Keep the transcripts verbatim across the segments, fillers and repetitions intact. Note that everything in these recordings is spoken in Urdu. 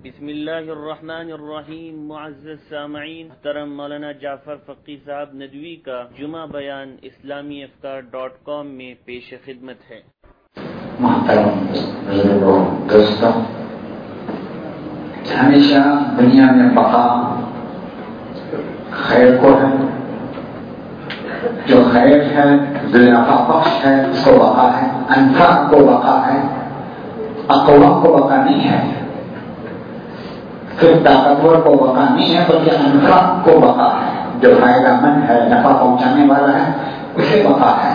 بسم اللہ الرحمن الرحیم. معزز سامعین، محترم مولانا جعفر فقی صاحب ندوی کا جمعہ بیان اسلامی افکار ڈاٹ کام میں پیش خدمت ہے. محترم بزرگوں، دوستوں، ہمیشہ دنیا میں بقا خیر کو ہے. جو خیر ہے، ذوالنفع بخش ہے، اس کو بقا ہے. انفع کو بقا ہے، اقوا کو بقا نہیں ہے. صرف طاقتور کو بقا نہیں ہے، بلکہ انفع کو بقا ہے. جو فائدہ مند ہے، نفع پہنچانے والا ہے، اسے بقا ہے.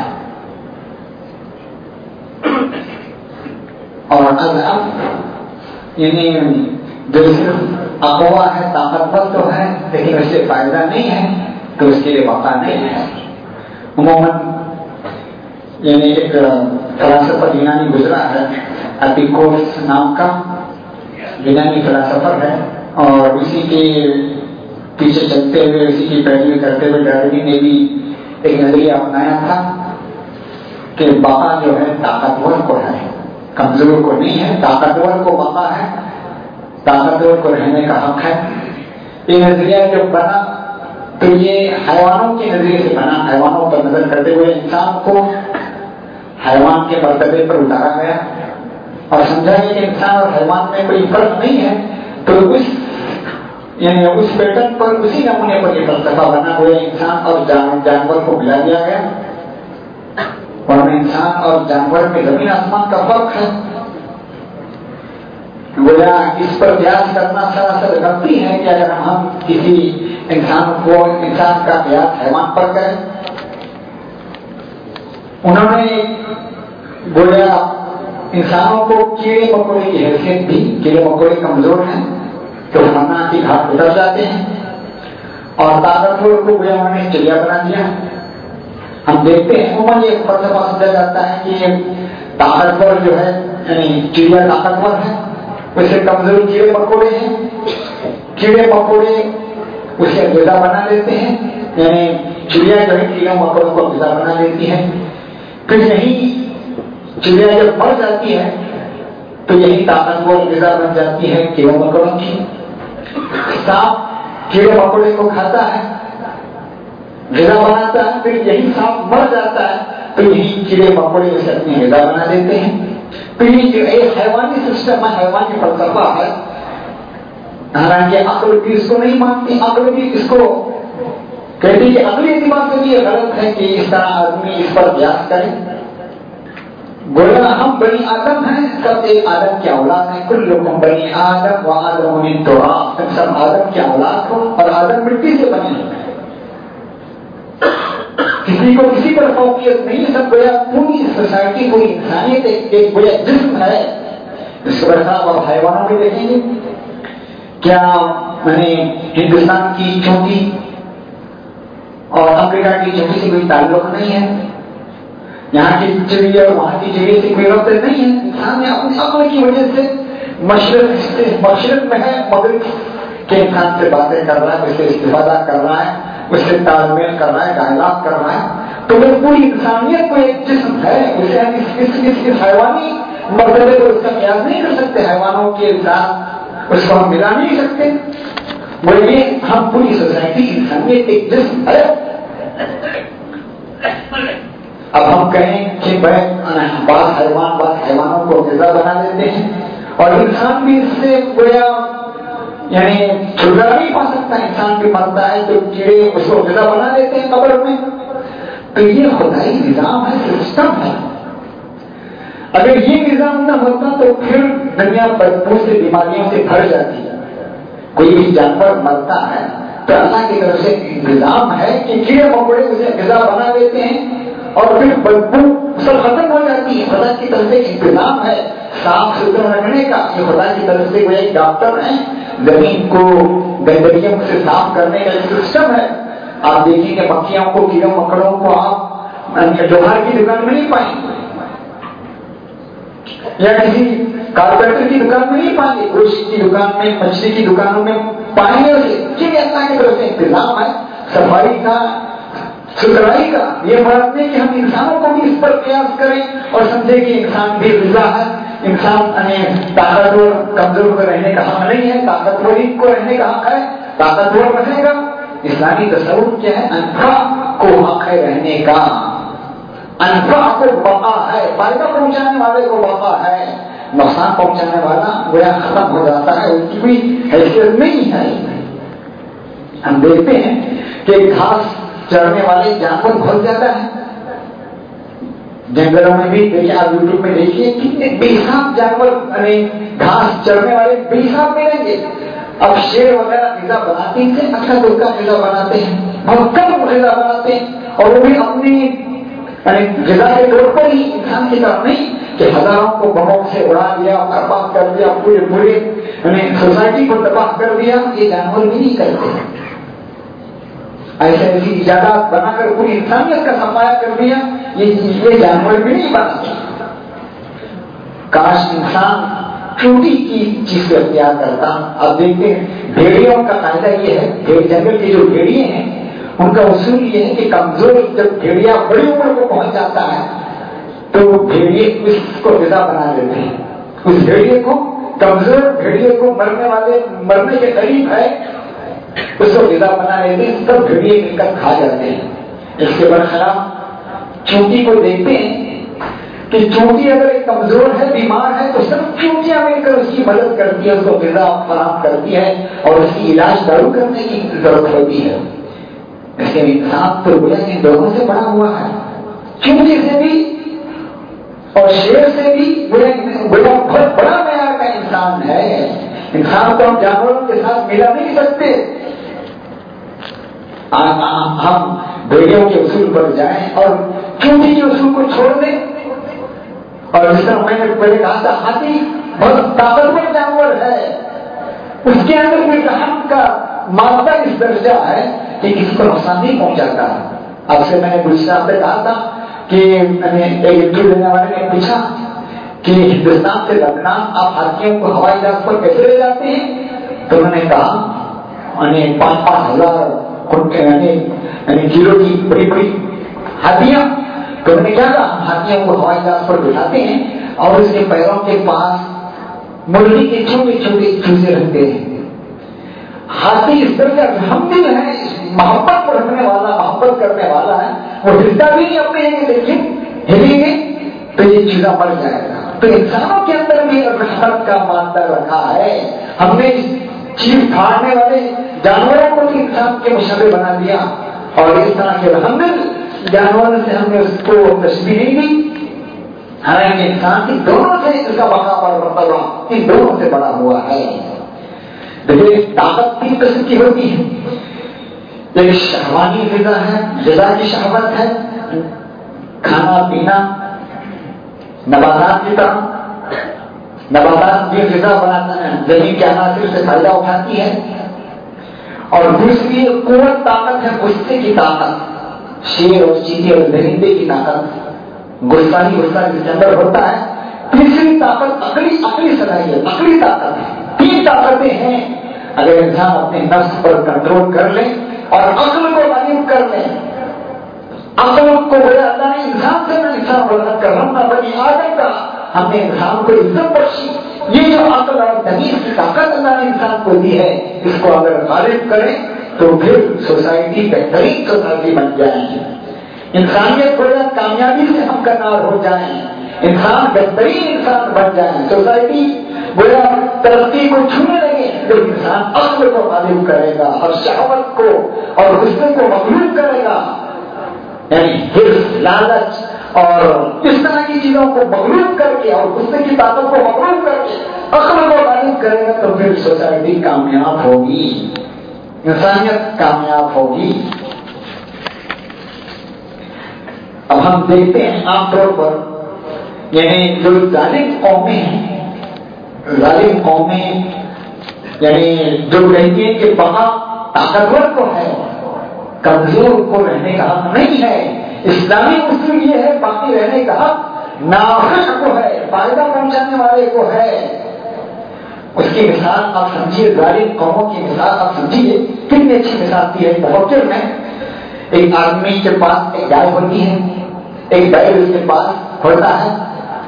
اور اضعف یعنی جو صرف اقوا ہے، طاقتور تو ہے لیکن اس سے فائدہ نہیں ہے، تو اس کے لیے بقا نہیں ہے. عموماً یعنی ایک فلسفہ یونانی گزرا ہے، اپیکورس نام کا یونانی فلسفر ہے، اور اسی کے پیچھے چلتے ہوئے، اسی کی پیروی کرتے ہوئے ڈاروین نے بھی ایک نظریہ اپنایا تھا کہ بقا جو ہے طاقتور کو ہے، کمزور کو نہیں ہے. طاقتور کو بقا ہے، طاقتور کو رہنے کا حق ہے. یہ نظریہ جو بنا تو یہ حیوانوں کے نظریے سے بنا. حیوانوں پر نظر کرتے ہوئے انسان کو حیوان کے مرتبے پر اتارا گیا اور سمجھا گیا کہ انسان اور حیوان میں کوئی فرق نہیں ہے. تو اس یعنی اس پیٹرن پر، اسی نمونے پر یہ فلسفہ بنا ہوا انسان اور جانور کو ملا دیا گیا. اور انسان اور جانور میں زمین آسمان کا فرق ہے. گویا اس پر قیاس کرنا سراسر غلطی ہے کہ اگر ہم کسی انسان کو انسان کا قیاس حیوان پر کریں. انہوں نے گویا انسانوں کو کیڑے مکوڑے کی حیثیت دی. کیڑے مکوڑے کمزور ہیں تو مرنا کی گھاٹ اتر جاتے ہیں، اور طاقتور کو گویا انہوں نے چڑیا بنا دیا. ہم دیکھتے ہیں عموماً یہ فلسفہ سمجھا جاتا ہے کہ یہ طاقتور جو ہے یعنی چڑیا طاقتور ہے، اسے کمزور کیڑے مکوڑے ہیں. کیڑے مکوڑے اسے غذا بنا لیتے ہیں، یعنی چڑیا جو ہے کیڑے مکوڑوں کو غذا بنا لیتی ہے. پھر یہی چڑیا جب مر جاتی ہے تو یہی طاقتور غذا بن جاتی ہے کیڑے مکوڑوں کی. سانپ کیڑے مکوڑے کو کھاتا ہے، غذا بناتا ہے. پھر یہی سانپ مر جاتا ہے تو یہی کیڑے مکوڑے اسے اپنی غذا بنا دیتے ہیں. تو یہ جو ایک حیوانی سسٹم ہے، حیوانی فلسفہ ہے. حالانکہ عقل بھی اس کو نہیں مانتی. عقل بھی اس کو کہتی کہ عقلی اعتبار سے بھی یہ غلط ہے کہ اس طرح آدمی اس پر قیاس کرے. گویا ہم بنی آدم ہیں، سب ایک آدم کی اولاد ہیں. کلکم بنی آدم و آدم من تراب، سب آدم کی اولاد ہو اور آدم مٹی سے بنے ہیں. کسی کو کسی پر فوقیت نہیں. سب گویا پوری سوسائٹی، پوری انسانیت ایک گویا جسم ہے. اس کے بعد آپ حیوانوں میں دیکھیں گے کیا میں نے ہندوستان کی چونٹی اور امریکہ کی چونٹی سے کوئی تعلق نہیں ہے. یہاں کی چڑیا اور وہاں کی چڑیا سے کوئی رابطہ نہیں ہے. انسان نے اپنی عقل کی وجہ سے مشرق مشرق میں ہے، مغرب کے انسان سے باتیں کر رہا ہے، اس سے استفادہ کر رہا ہے، اس سے تال میل کر رہا ہے، ڈائلاگ کر رہا ہے. تو وہ پوری انسانیت کو ایک جسم ہے. اسے ہم اس, اس, اس, اس حیوانی مرتبے کو اس کا قیاس نہیں کر سکتے. حیوانوں کے ساتھ اس کو ہم ملا نہیں سکتے. بولے ہم پوری سوسائٹی انسانیت ایک جسم ہے. اب ہم کہیں کہ بعض حیوان بعض حیوانوں کو غذا بنا دیتے ہیں اور انسان بھی اس سے گویا یعنی چھٹکارا نہیں پا سکتا. انسان بھی مرتا ہے تو کیڑے اس کو غذا بنا دیتے ہیں قبر میں. تو یہ خدائی نظام ہے، سسٹم ہے. اگر یہ نظام نہ ہوتا تو پھر دنیا بدبو سے، بیماریوں سے بھر جاتی ہے. کوئی بھی جانور مرتا ہے تو اللہ کی طرف سے نظام ہے کہ کیڑے مکوڑے اسے غذا بنا دیتے ہیں اور پھر بدبو سب ختم ہو جاتی ہے. خدا کی طرف سے انتظام ہے صاف ستھرا رکھنے کا. یہ خدا کی طرف سے کوئی ایک ڈاکٹر ہیں، زمین کو گندگیوں سے صاف کرنے کا ایک سسٹم ہے. آپ دیکھیں کہ مکھیوں کو، کیڑوں مکڑوں کو آپ لوہار کی دکان میں نہیں پائیں گے یا کسی کارپینٹر کی دکان میں نہیں پائیں گے. گوشت کی دکان میں، مچھلی کی دکانوں میں پائیں گے اسے. کیونکہ اللہ کی طرف سے انتظام ہے صفائی کا، ستھرائی کا. یہ بات نہیں کہ ہم انسانوں کو بھی اس پر قیاس کریں اور سمجھے کہ انسان بھی غذا ہے. انسان طاقتور کمزور کو رہنے کا حق نہیں ہے، طاقتوری کو رہنے کا حق ہے، طاقتور رہے گا۔ اسلامی تصور کیا ہے؟ انفع کو حق ہے رہنے کا، انفع کو بقا ہے، فائدہ پہنچانے والے کو بقا ہے، نقصان پہنچانے والا گویا ختم ہو جاتا ہے، اس کی کوئی حیثیت نہیں ہے۔ ہم دیکھتے ہیں کہ گھاس چرنے والے جانور بہت زیادہ ہیں جنگلوں میں بھی، دیکھیے آپ یوٹیوب میں دیکھیے کتنے بے حساب جانور گھاس چرنے والے بے حساب ملیں گے۔ اب شیر وغیرہ غذا بناتے ہیں، اچھا دودھ کا غذا بناتے ہیں، بہت کم غذا بناتے ہیں، اور وہ بھی اپنی غذا کے طور پر ہی، انسان کی طرف نہیں کہ ہزاروں کو بموں سے اڑا دیا، برباد کر دیا، پورے پورے سوسائٹی کو تباہ کر دیا۔ یہ جانور بھی نہیں کرتے، ایسے ایسی ایجادات بنا کر پوری انسانیت کا سرمایہ کر دیا، یہ جانور بھی نہیں بنتے۔ کاش انسان چھوٹی کی چیز کو اختیار کرتا۔ آپ دیکھتے ہیں بھیڑیوں کا قاعدہ یہ ہے، بھیڑ جنگل کے جو بھیڑیے ہیں ان کا اصول یہ ہے کہ کمزور جب بھیڑیا بڑی عمر کو پہنچ جاتا ہے تو بھیڑیے اس کو غذا بنا لیتے ہیں، اس بھیڑیے کو، کمزور بھیڑیے کو مرنے والے مرنے کے قریب ہے اس کو غذا بنا لیتے ہیں، تب بھیڑیے مل کر کھا جاتے ہیں۔ اس کے برخلاف چونٹی کو دیکھتے ہیں کہ چونٹی اگر ایک کمزور ہے، بیمار ہے، تو سب چونٹیاں مل کر اس کی مدد کرتی ہے، اس کو غذا فراہم کرتی ہے اور اس کی علاج دارو کرنے کی ضرورت ہوتی ہے۔ ایسے انسان تو گویا ان دونوں سے بڑا ہوا ہے، چونٹی سے بھی اور شیر سے بھی گویا بہت بڑا معیار کا انسان ہے۔ انسان کو ہم جانوروں کے ساتھ ملا نہیں سکتے۔ ہم بھیڑیوں کے اصول پر جائیں اور چونٹی کے اصول کو چھوڑ دیں، اور جس طرح میں نے پہلے کہا تھا ہاتھی بہت طاقتور جانور ہے، اس کے اندر بھی رحم کا مادہ اس درجہ ہے کہ کسی کو نقصان نہیں پہنچاتا۔ اب سے میں نے گلشن سے کہا تھا کہ ایک انٹرویو دینے والے نے پوچھا کہ ہندوستان سے لبنان آپ ہاتھیوں کو ہوائی جہاز پر کیسے لے جاتے ہیں؟ تو انہوں نے کہا پانچ پانچ ہزار کلو کی بڑی بڑی ہاتھیاں، تو انہوں نے کیا کہا ہم ہاتھیوں کو ہوائی جہاز پر بٹھاتے ہیں اور اس کے پیروں کے پاس مرغی کے چھوٹے چھوٹے چوزے رکھتے ہیں۔ ہاتھی اس طرح کا رحمدل ہے، محبت کو رکھنے والا، محبت کرنے والا ہے، وہ ہلتا بھی نہیں اپنے ہیں، لیکن ہلیں گے تو یہ چیزا مر جائے گا۔ تو انسانوں کے اندر بھی رحمت کا مادہ رکھا ہے۔ ہم نے چیز پھاڑنے والے جانوروں کو بھی انسان کے مشابہ بنا دیا، اور اس طرح کے رحمدل جانوروں سے ہم نے اس کو تشبیہ نہیں دی، حالانکہ انسان کی دونوں سے اس کا بقا اور مرتبہ ان دونوں سے بڑا ہوا ہے۔ دیکھیے طاقت تین قسم کی ہوتی ہے، ایک شہوانی غذا ہے، غذا کی شہوت ہے، کھانا پینا نباتات کی طرح، نباتات بھی غذا بناتا ہے، زمین کے عناصر سے فائدہ اٹھاتی ہے۔ اور دوسری قوت طاقت ہے غصے کی طاقت، شیر اور چیتے اور درندے کی طاقت، غصہ ہی غصہ جس کے اندر ہوتا ہے۔ تیسری طاقت عقلی عقلی صلاحیت، عقلی طاقت ہے۔ تین طاقتیں ہیں، اگر انسان اپنے نفس پر کنٹرول کر لے اور عقل کو غالب کر لے، عقل کو بڑا اللہ نے انسان سے نہ انسان بنا کر رمنا بنی آدم کا، ہم نے انسان کو عزت بخشی۔ یہ جو عقل اور تمیز کی طاقت اللہ نے انسان کو دی ہے، اس کو اگر غالب کریں تو پھر سوسائٹی بہترین سوسائٹی بن جائے گی، انسانیت کو کامیابی سے ہم کنار ہو جائیں، انسان بہترین انسان بن جائیں، سوسائٹی گویا ترقی کو چھونے لگے جب انسان عقل کو غالب کرے گا اور شہوت کو اور غصے کو مغلوب کرے گا، یعنی حرص، لالچ اور اس طرح کی چیزوں کو مغلوب کر کے اور غصے کی طاقت کو مغلوب کر کے عقل کو غالب کرے گا تو پھر سوسائٹی کامیاب ہوگی، انسانیت کامیاب ہوگی۔ اب ہم دیکھتے ہیں عام طور پر یعنی جو ظالم قومیں ہیں، ظالم قومیں یعنی جو کہتی ہیں کہ بقا طاقتور کو ہے، کمزور کو رہنے کا حق نہیں ہے۔ اسلامی اصول یہ ہے باقی رہنے کا حق ناخوش کو ہے، فائدہ پہنچانے والے کو ہے۔ اس کی مثال آپ سمجھیے، ظالم قوموں کی مثال آپ سمجھیے، کتنی اچھی مثال دی ہے مفکر میں۔ ایک آدمی کے پاس ایک گائے ہوتی ہے، ایک بیل اس کے پاس ہوتا ہے،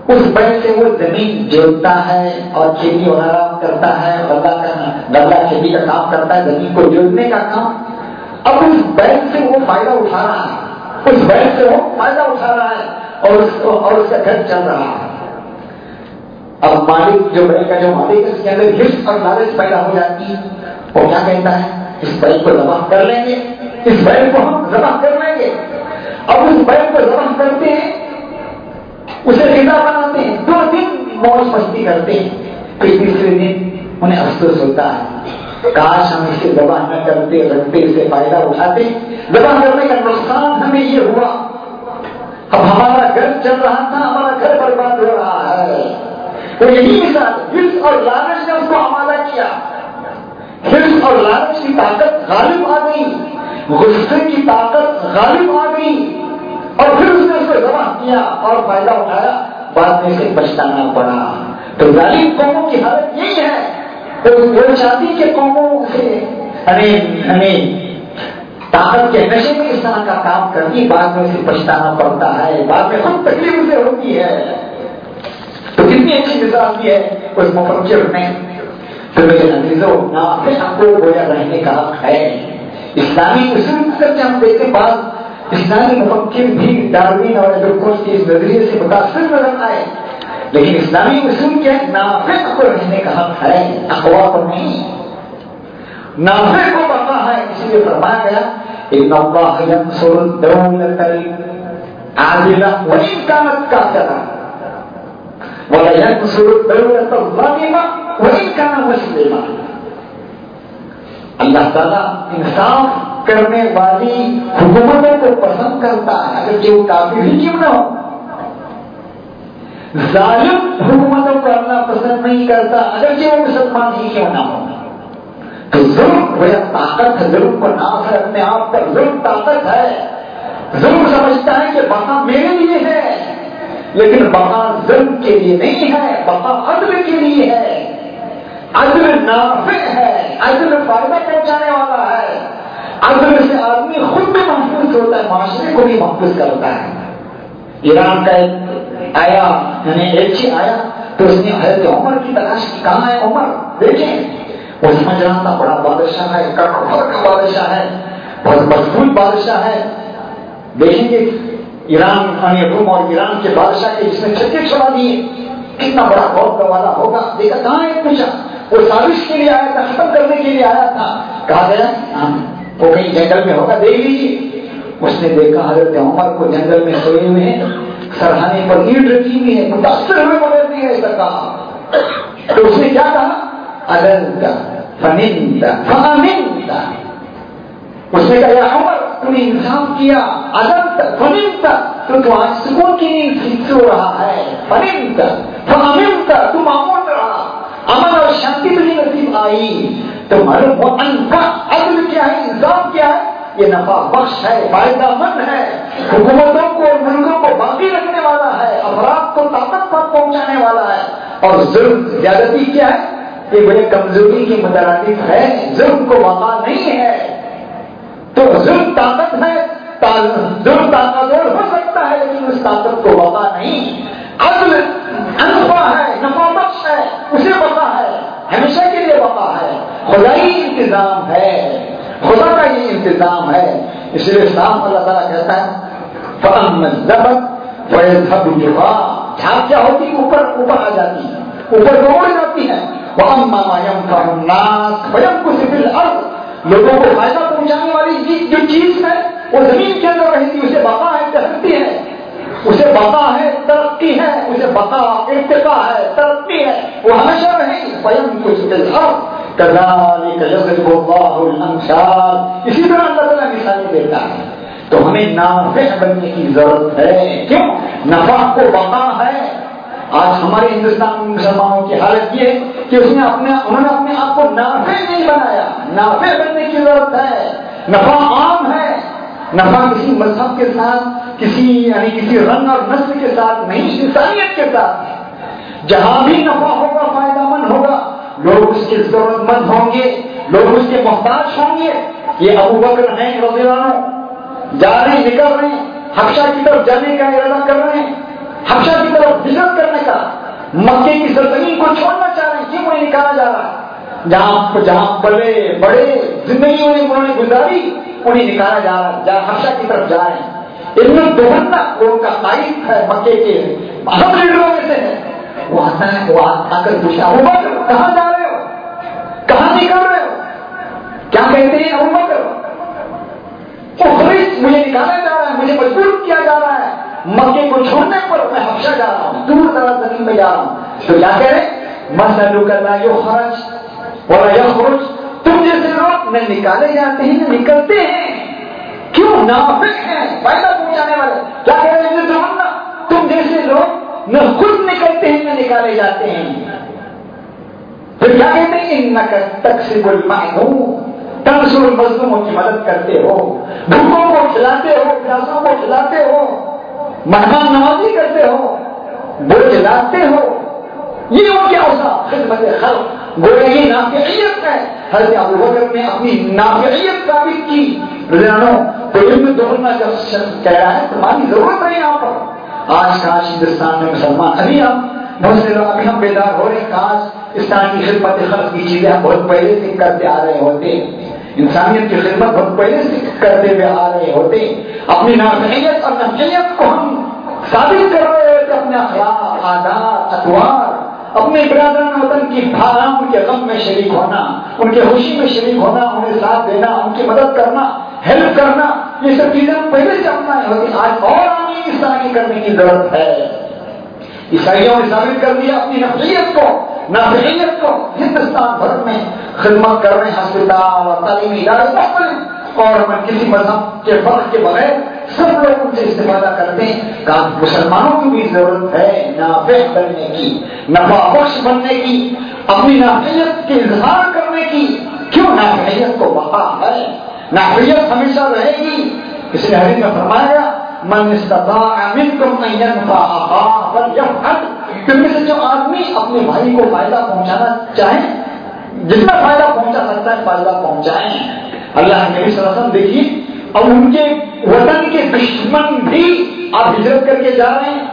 اس بیل سے وہ زمین جوتتا ہے اور کھیتی وغیرہ کرتا ہے، غلہ کا غلہ کھیتی کا کام کرتا ہے، زمین کو جوتنے کا کام. اب اس بیل سے وہ فائدہ اٹھا رہا ہے، اس بیل سے وہ فائدہ اٹھا رہا ہے اور اس کو اور اس کا گھر چل رہا ہے. اب مالک جو بیل کا جو مالک ہے اس کے اندر حرص اور لالچ پیدا ہو جاتی ہے. وہ کیا کہتا ہے؟ اس بیل کو ذبح کر لیں گے، اس بیل کو ہم ذبح کر لیں گے. اب اس بیل کو ذبح کرتے ہیں، اسے غذا بناتے ہیں، دو دن موج مستی کرتے ہیں، پھر تیسرے دن انہیں افسوس ہوتا ہے، کاش ہم اسے ذبح نہ کرتے، رکھتے، اسے فائدہ اٹھاتے. ذبح کرنے کا نقصان ہمیں یہ ہوا، اب ہمارا گھر چل رہا تھا، ہمارا گھر برباد ہو رہا ہے. تو یہی مثال حرص اور لالچ نے اس کو آمادہ کیا. حرص اور لالچ کی طاقت غالب آ گئی، غصے کی طاقت غالب آ گئی اور پھر اس نے اسے ذبح کیا اور فائدہ اٹھایا، بعد میں اسے پچھتانا پڑا. تو ظالم قوموں کی حالت یہی ہے، وہ چاہتی کہ قوموں سے طاقت کے نشے میں اس طرح کا کام کرتی، بعد میں اسے پچھتانا پڑتا ہے، بعد میں خود تکلیف اسے ہوتی ہے. تو کتنی اچھی مثال دی ہے اس مفکر نے. تو میرے عزیزوں، نافع کو گویا رہنے کا حق ہے. اسلامی اصول سے ہم دیکھیں، بعض اسلامی مفکر بھی ڈاروین اور ایڈوکوس کے اس نظریے سے متاثر نظر آئے، لیکن اسلامی اصول کیا ہے؟ نافع کو رہنے کا حق ہے، اقوا کو نہیں. نافع کو بقا ہے، اسی لیے فرمایا گیا ان اللہ ینصر الدولة العادلة وإن كانت كافرة ولا ينصر الدولة الظالمة وإن كان مسلما. اللہ تعالیٰ انصاف کرنے والی حکومتوں کو پسند کرتا ہے، اگرچہ وہ کافر ہی کیوں نہ ہو. ظالم حکومتوں کو اللہ پسند نہیں کرتا، اگرچہ وہ مسلمان ہی کیوں نہ ہو. تو ظلم وہ طاقت ہے، ظلم کو ناف ہے اپنے آپ پر، ظلم طاقت ہے. ظلم سمجھتا ہے کہ بقا میرے لیے ہے، لیکن بقا ظلم کے لیے نہیں ہے، بقا عدل کے لیے ہے. عدل نافع ہے، عدل فائدہ پہنچانے والا ہے. عدل سے آدمی خود بھی محفوظ ہوتا ہے، معاشرے کو بھی محفوظ کرتا ہے. ایران کا ایک آیا یعنی ایلچی آیا تو اس نے حضرت عمر کی تلاش کی، کہاں ہے عمر؟ دیکھیں، وہ سمجھ رہا تھا بڑا بادشاہ ہے، کڑکڑ کا بادشاہ ہے، بہت مضبوط بادشاہ ہے. دیکھیں گے ایران یعنی روم اور ایران کے بادشاہ کے جس نے چھکے چھڑا دیے، کتنا بڑا بہت والا ہوگا. دیکھا کہاں ہے؟ پوچھا، وہ سازش کے لیے آیا تھا، ختم کرنے کے لیے آیا تھا. کہا گیا وہ کہیں جنگل میں ہوگا، دیکھ لیجیے. اس نے دیکھا حضرت عمر کو جنگل میں سوئے ہوئے ہیں، سرحانے پر اینٹ رکھی ہوئی ہے، متاثر ہوئے بغیر نہیں ایسا کہا. تو اس نے کیا کہا؟ عدلت فننت فامنت. اس نے کہا یا عمر تم نے انصاف کیا، عدلت فننت، تو تو آج سکون کی نیند سو رہا ہے. فننت فامنت، تو معمول رہا، امن اور شانتی تجھے نصیب آئی. تو معلوم ہو ان کا عدل کیا ہے، انصاف کیا ہے؟ یہ نفع بخش ہے، فائدہ مند ہے، حکومتوں کو اور ملکوں کو باقی رکھنے والا ہے، افراد کو طاقت پر پہنچانے والا ہے. اور ظلم زیادتی کیا ہے؟ یہ بڑے کمزوری کی مترادف ہے، ظلم کو وقع نہیں ہے. تو ظلم طاقت ہے، ظلم طاقتور ہو سکتا ہے لیکن اس طاقت کو وقع نہیں. عدل انفع ہے، نفع بخش ہے، اسے وقع ہے، ہمیشہ کے لیے وقع ہے. خدائی انتظام ہے، خدا کا یہ انتظام ہے. اس لیے صاحب اللہ تعالیٰ کہتا ہے فَأَمَّا الزَّبَتْ فَيَذْهَبُ جُفَاءً. جھاگ کیا ہوتی ہے؟ اوپر اوپر آ جاتی ہے، اوپر دوڑ جاتی ہے. وَأَمَّا مَا يَنفَعُ النَّاسَ فَيَمْكُثُ فِي الْأَرْضِ. لوگوں کو فائدہ پہنچانے والی جو چیز ہے وہ زمین کے اندر رہتی، اسے بقا ہے، ٹہلتی ہے، اسے بقا ہے، ترقی ہے، اسے بقا ارتقا ہے، ترقی ہے، وہ ہمیشہ رہے گی. فَيَمْكُثُ فِي الْأَرْضِ كَذَلِكَ يَضْرِبُ اللَّهُ الْأَمْثَالَ. اسی طرح اللہ تعالیٰ مثالیں دیتا ہے. تو ہمیں نافع بننے کی ضرورت ہے. کیوں؟ نفع کو بقا ہے. آج ہمارے ہندوستان میں مسلمانوں کی حالت یہ ہے کہ اس نے اپنے انہوں نے اپنے آپ کو نافع نہیں بنایا. نافع بننے کی ضرورت ہے. نفع عام ہے، نفع کسی مذہب کے ساتھ، کسی یعنی کسی رنگ اور نسل کے ساتھ نہیں، انسانیت کے ساتھ. جہاں بھی نفع ہوگا فائدہ مند ہوگا، لوگ اس کے ضرورت مند ہوں گے، لوگ اس کے محتاج ہوں گے. یہ ابو بکر ہیں رضی اللہ عنہ، جا رہے ہیں، نکل رہے ہیں، حبشہ کی طرف جانے کا ارادہ کر رہے ہیں. حبشہ کی طرف ہجرت کرنے کا، مکے کی سرزمین کو چھوڑنا چاہ رہے ہیں، کیوں انہیں نکالا جا رہا ہے؟ جہاں جہاں بڑے بڑے زندگی انہوں نے گزاری انہیں نکالا جا رہا ہے، جہاں حبشہ کی طرف جا رہے ہیں۔ ابن دہنہ وہ ان کا قائد ہے، مکے کے اہم لیڈروں میں سے ہے، وہ آتا ہے، وہ آ کر پوچھا ابو بکر کہاں جا رہے ہو، کہاں نکل رہے ہو؟ کیا کہتے ہیں ابو بکر؟ مجھے نکالا جا رہا ہے، مجھے مجبور کیا جا رہا ہے، مکے کو چھوڑنے پر میں حبشہ جا رہا ہوں، دور دراز زمین میں جا رہا ہوں۔ تو کیا کہہ رہے؟ مسلک لا یخرج ولا یخرج، تم جیسے لوگ نہ نکالے جاتے ہیں نہ نکلتے ہیں، کیوں؟ نافع ہیں، فائدہ پہنچانے والے۔ کیا کہہ رہے ہیں؟ تم جیسے لوگ نہ خود نکلتے ہیں نہ نکالے جاتے ہیں۔ پھر کیا کہتے ہیں؟ انک تکسب المعدوم، تنصر المظلوموں کی مدد کرتے ہو، بھوکوں کو کھلاتے ہو، پیاسوں کو کھلاتے ہو، مہمان نوازی کرتے ہو، بوجھ لاتے ہو، یہ ہو کیا ہوتا؟ خدمت خلق، گویا یہ نافعیت ہے۔ حضرت ابو بکر نے اپنی نافعیت ثابت کی۔ تو ابن دہنہ کا شخص کہہ رہا ہے تمہاری ضرورت ہے یہاں پر۔ آج کاش ہندوستان میں مسلمان، ابھی ہم بہت سے لوگ ابھی ہم بیدار ہو رہے ہیں، کاش اس طرح کی خدمت خلق کی چیزیں ہم بہت پہلے سے کرتے آ رہے ہوتے، انسانیت کی خدمت بہت پہلے سے کرتے ہوئے آ رہے ہوتے، اپنی نافعیت اور نفعیت کو ہم ثابت کر رہے ہوتے، اپنے اخلاق، عادات، اطوار، اپنے برادران وطن کی بھارا، ان کے غم میں شریک ہونا، ان کے خوشی میں شریک ہونا، انہیں ساتھ دینا، ان کی مدد کرنا، ہیلپ کرنا، یہ سب چیزیں پہلے سے اپنا ہوتی، آج اور ہمیں اس طرح کی کرنے کی ضرورت ہے۔ عیسائیوں نے ثابت کر دیا اپنی نفعیت کو، نافعیت کو، ہندوستان بھر میں خدمت کر رہے ہیں، ہسپتال اور تعلیمی ادارے مختلف، اور میں کسی مذہب کے فرق کے بغیر سب لوگ ان سے استفادہ کرتے ہیں۔ کہا مسلمانوں کی بھی ضرورت ہے نافع بننے کی، نفع بخش بننے کی، اپنی نافعیت کے اظہار کرنے کی۔ کیوں؟ نافعیت کو بقا ہے، نافعیت ہمیشہ رہے گی۔ اس لیے حدیث میں فرمایا گیا من استطاع منکم ان ينفع اخاه فليفعل، تم میں سے جو آدمی اپنے بھائی کو فائدہ پہنچانا چاہیں، جتنا فائدہ پہنچا سکتا ہے فائدہ پہنچائیں۔ اللہ کے نبی صلی اللہ علیہ وسلم دیکھیے، اور ان کے وطن کے دشمن بھی آپ ہجرت کر کے جا رہے ہیں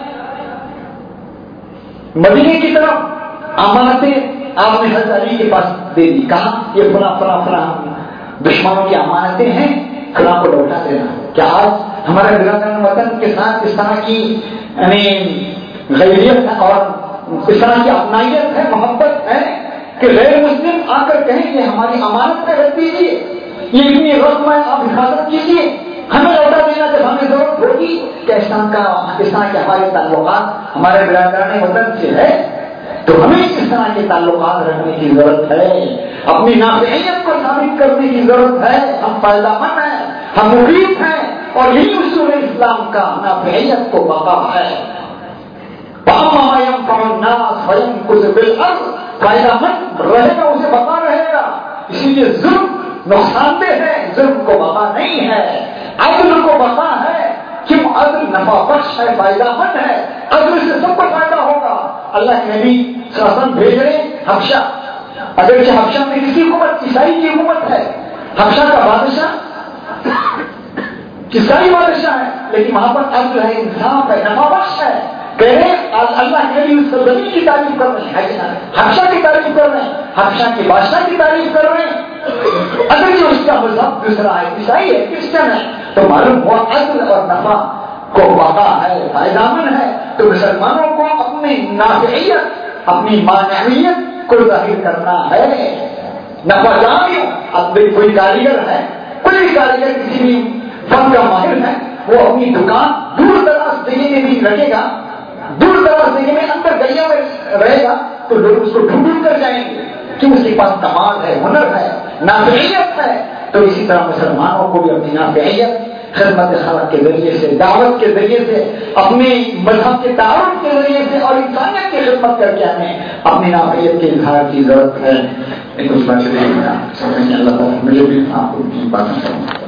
مدینے کی طرف، امانتیں آپ نے حضرت علی کے پاس دے دی، کہا یہ فلاں فلاں فلاں دشمنوں کی امانتیں ہیں، فلاں کو لوٹا دینا۔ کیا آج ہمارے برادران وطن کے ساتھ اس طرح کی یعنی غیریت اور اس طرح کی اپنائیت ہے، محبت ہے کہ غیر مسلم آ کر کہیں یہ ہماری امانت پہ رکھ دیجیے، یہ اتنی رقم ہے آپ حفاظت کیجیے، ہمیں لوٹا دینا جب ہمیں ضرورت ہوگی؟ کہ اس طرح کا اس طرح کے ہمارے تعلقات ہمارے برادران وطن سے ہے، تو ہمیں اس طرح کے تعلقات رکھنے کی ضرورت ہے، اپنی نافعیت کو ثابت کرنے کی ضرورت ہے۔ ہم فائدہ مند ہیں، ہم مفید ہیں، اور یہی اصول اسلام کا، نافعیت کو بقا ہے۔ فَأَمَّا مَا يَنفَعُ النَّاسَ فَيَمْكُثُ فِي الْأَرْضِ، فائدہ مند رہے گا اسے بقا رہے گا۔ اسی لیے ظلم نقصان دہ ہے، ظلم کو بقا نہیں ہے، عدل کو بقا ہے۔ کیوں؟ عدل نفع بخش ہے، فائدہ مند ہے، عدل سے سب کو فائدہ ہوگا۔ اللہ کے نبی صلی اللہ علیہ وسلم بھیج رہے حبشہ، اگرچہ حبشہ میں کسی حکومت عیسائی کی حکومت ہے، حبشہ کا بادشاہ عیسائی بادشاہ ہے، لیکن وہاں پر عدل ہے، انصاف ہے، نفع بخش ہے۔ کہہ رہے اللہ کے نبی اس سرزمین کی تعریف کر رہے ہیں، حبشہ کی تعریف کر رہے ہیں، حبشہ کے بادشاہ کی تعریف کر رہے ہیں، اگرچہ اس کا مذہب دوسرا ہے، عیسائی ہے، کرسچن ہے، تو معلوم ہوا عدل اور نفع کو بقا ہے، فائدہ مند ہے۔ تو مسلمانوں کو اپنی نافعیت، اپنی مانعیت کو ظاہر کرنا ہے۔ نفع جانیوں، اب کوئی کاریگر ہے، کوئی بھی کاریگر کسی بھی فن کا ماہر ہے، وہ اپنی دکان دور دراز جگہ میں بھی رکھے گا، دور دراز جگہ میں اندر گلیوں میں رہے گا، تو لوگ اس کو ڈھونڈ ڈھونڈ کر جائیں گے کہ اس کے پاس کمال ہے، ہنر ہے، نافعیت ہے۔ تو اسی طرح مسلمانوں کو بھی اپنی نافعیت خدمت خلق کے ذریعے سے، دعوت کے ذریعے سے، اپنے مذہب کے تعارف کے ذریعے سے اور انسانیت کی خدمت کر کے ہمیں اپنی نافعیت کے اظہار کی ضرورت ہے۔ ایک اس بات سے اللہ تعالیٰ مجھے بھی آپ کو باتیں کروں